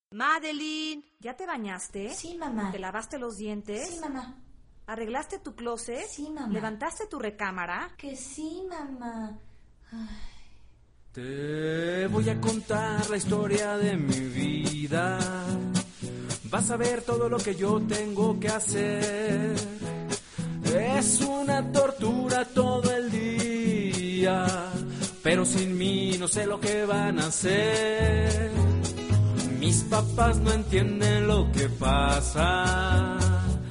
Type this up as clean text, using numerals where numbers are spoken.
Madeline, ¿ya te bañaste? Sí, mamá. ¿Te lavaste los dientes? Sí, mamá. ¿Arreglaste tu closet? Sí, mamá. ¿Levantaste tu recámara? Que sí, mamá. Ay. Te voy a contar la historia de mi vida. Vas a ver todo lo que yo tengo que hacer. Es una tortura todo el día, pero sin mí no sé lo que van a hacer. Mis papás no entienden lo que pasa.